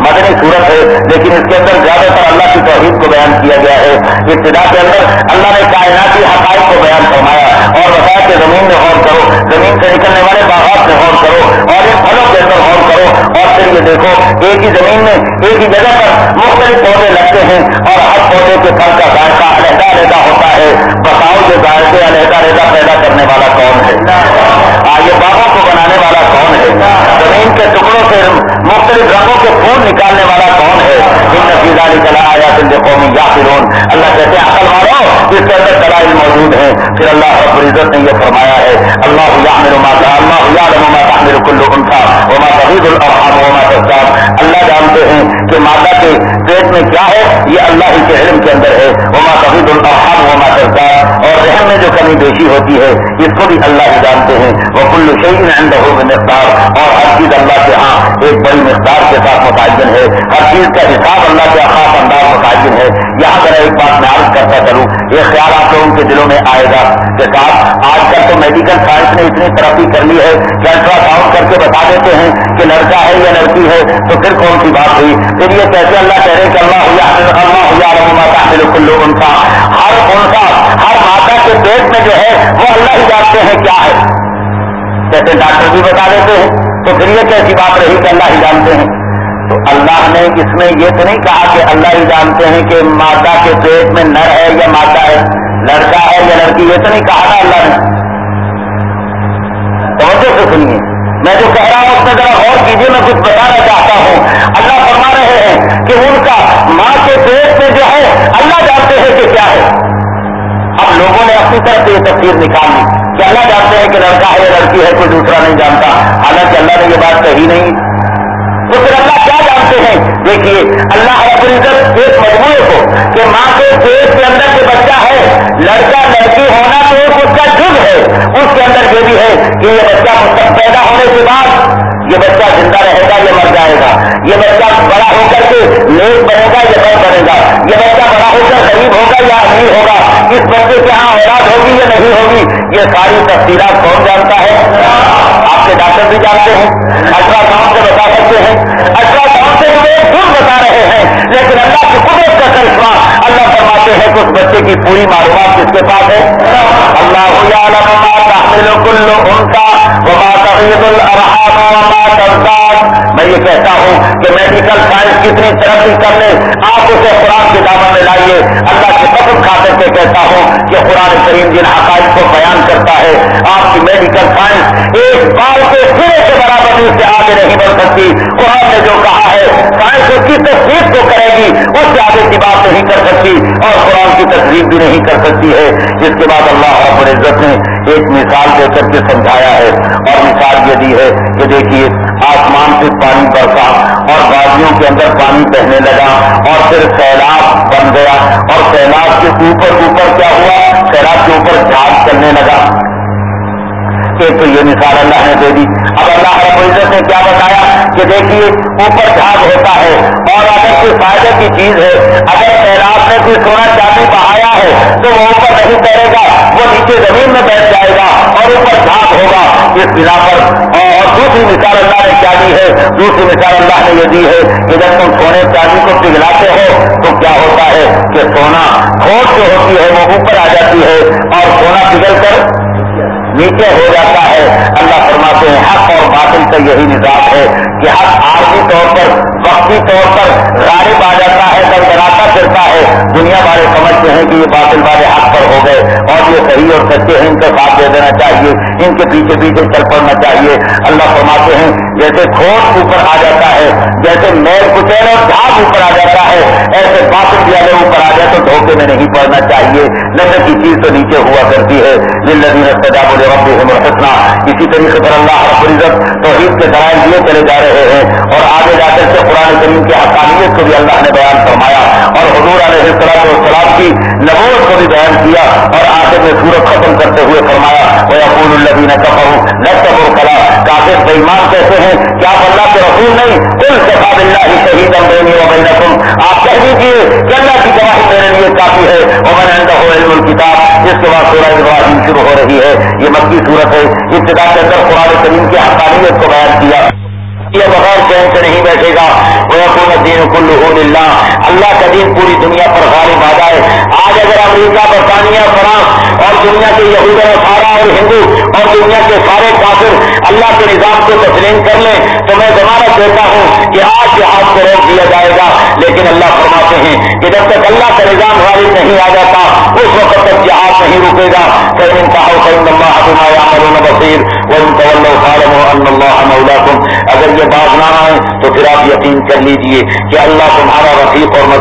مدنی صورت ہے لیکن اس کے اندر زیادہ تر اللہ کی توحید کو بیان کیا گیا ہے. ابتدا کے اندر اللہ نے کائناتی حقائق کو بیان فرمایا اور بتایا کہ زمین میں غور کرو, زمین سے نکلنے والے باغات میں غور کرو اور ان پھلوں کے اندر غور کرو, اور پھر یہ دیکھو ایک ہی زمین میں ایک ہی جگہ پر مختلف پودے لگتے ہیں اور ہر پودے کے پھل کا ذائقہ علیحدہ علیحدہ ہوتا ہے. بتاؤ یہ ذائقے علیحدہ علیحدہ پیدا کرنے والا کون ہے؟ یہ باغوں کو بنانے والا کون ہے؟ زمین کے ٹکڑوں سے مختلف رنگوں کے پھول نکالنے والا کون ہے؟ ان نتیجہ نکلا آیا دل قومی یاقلون. اللہ کہتے ہیں عقل والو اس کے اندر دلائل موجود ہیں. پھر اللہ رب العزت نے یہ فرمایا ہے اللہ یعلم ما تحمل كل انثى وما تغيض الارحام وما تزداد. اللہ جانتے ہیں کہ مادہ کے پیٹ میں کیا ہے, یہ اللہ ہی کے علم کے اندر ہے. وما تغيض الارحام وما تزداد, اور رحم میں جو کمی بیشی ہوتی ہے اس کو بھی اللہ ہی جانتے ہیں. وكل شيء عنده بمقدار, اور ہر چیز اللہ کے ہاں ایک بڑی مقدار کے ساتھ متعین ہے. ہر چیز کا حساب اللہ کے خاص انداز متعین ہے. یہاں ذرا ایک بات میں عرض کرتا چلوں, یہ خیال آپ لوگوں کے دلوں میں آئے گا کہ صاحب آج کل تو میڈیکل سائنس نے اتنی ترقی کر لی ہے کہ الٹرا ساؤنڈ کر کے بتا دیتے ہیں کہ لڑکا ہے یا لڑکی ہے, تو پھر کون سی بات ہوئی؟ پھر یہ کیسے اللہ کہہ رہے کہ اللہ یعلم ما تحمل كل انثى, ہر انثى ہر مادہ کے پیٹ میں جو ہے وہ اللہ ہی جانتے ہیں کیا ہے. جیسے ڈاکٹر بھی بتا دیتے ہیں, تو پھر یہ کیسی بات رہی کہ اللہ ہی جانتے ہیں؟ تو اللہ نے اس میں یہ تو نہیں کہا کہ اللہ ہی جانتے ہیں کہ مادہ کے پیٹ میں نر ہے یا مادہ ہے, لڑکا ہے یا لڑکی, یہ تو نہیں کہا تھا اللہ نے. توجہ سے سنیے, میں جو کہہ رہا ہوں اس میں ذرا غور کیجیے, میں کچھ بتانا چاہتا ہوں. اللہ فرما رہے ہیں کہ ان کا ماں کے پیٹ میں جو ہے اللہ جانتے ہیں کہ کیا ہے. اب لوگوں نے اپنی طرف سے یہ تفسیر نکال لی کہ اللہ جانتے ہیں کہ لڑکا ہے یا لڑکی ہے, کوئی دوسرا نہیں جانتا. حالانکہ اللہ نے یہ بات کہی نہیں. تو پھر اللہ کیا جانتے ہیں؟ دیکھیے اللہ رب العزت ایک مجموعے کو کہ ماں کے پیٹ کے اندر جو بچہ ہے لڑکا لڑکی ہونا تو ایک اس کا جز ہے, اس کے اندر یہ بھی ہے کہ یہ بچہ پیدا ہونے کے بعد یہ بچہ زندہ رہے گا یا مر جائے گا, یہ بچہ بڑا ہو کر کے نیک بنے گا یا بد بنے گا, یہ بچہ بڑا ہو کر غریب ہوگا یا امیر ہوگا, اس بچے کے ہاں اولاد ہوگی یا نہیں ہوگی, یہ ساری تفصیلات کون جانتا ہے؟ آپ کے ڈاکٹر بھی جانتے ہیں, الٹرا ساؤنڈ سے بتا سکتے ہیں, الٹرا ساؤنڈ سے وہ خود بتا رہے ہیں, لیکن اللہ کی قدرت کا کرشمہ اللہ فرماتے ہیں کہ اس بچے کی پوری معلومات کس کے پاس ہے؟ اللہ یعلم ما تحمل كل انثى وما تغيض الارحام وما تزداد. میں یہ کہتا ہوں کہ میڈیکل سائنس کتنی ترقی کر لے, آپ اسے قرآن کی دامن میں لائیے. اللہ کی قسم کھاتے کے کہتا ہوں کہ قرآن کریم جن حقائق کو بیان کرتا ہے, آپ کی میڈیکل سائنس ایک بال کے سرے کے برابر اس سے آگے نہیں بڑھ سکتی. قرآن نے جو کہا ہے سائنس اس کی تصدیق کو کرے گی, اس سے آگے کی بات نہیں کر سکتی اور قرآن کی تصدیق بھی نہیں کر سکتی ہے. اس کے بعد اللہ رب العزت نے ایک مثال دے کر کے سمجھایا ہے, اور مثال یہ دی ہے کہ دیکھیے آسمان سے پانی برسا اور وادیوں کے اندر پانی بہنے لگا اور پھر سیلاب بن گیا, اور سیلاب کے اوپر کیا ہوا, سیلاب کے اوپر جھاگ چلنے لگا. ایک تو یہ مثال اللہ نے دے دی. اب اللہ رب العزت نے کیا بتایا کہ دیکھیے اوپر جھاگ ہوتا ہے اور اگر کوئی فائدے کی چیز ہے, اگر سیلاب نے کوئی سونا چاندی بہایا ہے تو وہ اوپر نہیں تیرے گا, وہ نیچے زمین میں بیٹھ جائے گا اور اوپر جھاگ ہوگا. اس بنا پر اور دوسری مثال اللہ نے کیا دی ہے, دوسری مثال اللہ نے یہ دی ہے کہ جب تم سونے چاندی کو پگھلاتے ہو تو کیا ہوتا ہے کہ سونا کھوٹ جو ہوتی ہے وہ اوپر آ جاتی ہے اور سونا پگھل کر نیچے ہو جاتا ہے. اللہ فرماتے ہیں حق اور باطل کا یہی نظام ہے کہ حق عارضی طور پر وقتی طور پر غالب آ جاتا ہے, کل دراتا پھرتا ہے. دنیا والے سمجھتے ہیں کہ یہ باطل والے حق پر ہو گئے اور یہ صحیح اور سچے ہیں, ان کا ساتھ دے دینا چاہیے, ان کے پیچھے پیچھے چل پڑنا چاہیے. اللہ فرماتے ہیں جیسے کھوٹ اوپر آ جاتا ہے, جیسے میل کچیل اور جھاگ اوپر آ جاتا ہے, ایسے باطل بھی اگر اوپر آ جائے تو دھوکے میں نہیں پڑنا چاہیے. نظر کی چیز تو نیچے ہوا کرتی ہے. للذین استجابوا لربهم الحسنى. اسی طریقے پر اللہ رب العزت توحید کے دلائل دیے چلے جا رہے ہیں, اور آگے جا کر کے قرآن کریم کی حقانیت کو بھی اللہ نے بیان فرمایا اور حضور علیہ السلام کی نبوت کو بھی بیان کیا, اور آخر میں سورت ختم کرتے ہوئے فرمایا وَيَقُولُ الَّذِينَ كَفَرُوا لَسْتَ مُرْسَلًا. کافر بے ایمان کہتے ہیں کہ آپ اللہ کے رسول نہیں, قُلْ كَفَىٰ بِاللَّهِ شَهِيدًا بَيْنِي وَبَيْنَكُمْ. آپ کہہ دیجیے کہ اللہ کی گواہی میرے لیے کافی ہے. وَمَنْ عِندَهُ عِلْمُ الْكِتَابِ. اس کے بعد سورہ ابراہیم شروع ہو رہی ہے. یہ مکی صورت ہے. ابتدا کے اندر قرآن کریم کی حقانیت کو بیان کیا, یہ بغیر چین سے نہیں بیٹھے گا. وہ یکون الدین کلہ للہ، اللہ کا دین پوری دنیا پر غالب آ جائے۔ آج اگر امریکہ، برطانیہ، فرانس اور دنیا کے یہود و نصارہ اور ہندو اور دنیا کے سارے کافر اللہ کے نظام کو تسلیم کر لیں تو میں ضمانت دیتا ہوں کہ آج جہاد کو روک دیا جائے گا، لیکن اللہ فرماتے ہیں کہ جب تک اللہ کا نظام غالب نہیں آ جاتا اس وقت تک جہاد نہیں رکے گا۔ فَإِنْ انْتَهَوْا فَإِنَّ اللَّهَ بِمَا يَعْمَلُونَ بَصِيرٌ وَإِنْ تَوَلَّوْا فَاعْلَمُوا أَنَّ اللَّهَ مَوْلَاكُمْ، اگر یہ باز نہ آئے تو پھر آپ یقین کر لیجئے کہ اللہ تمہارا رفیق اور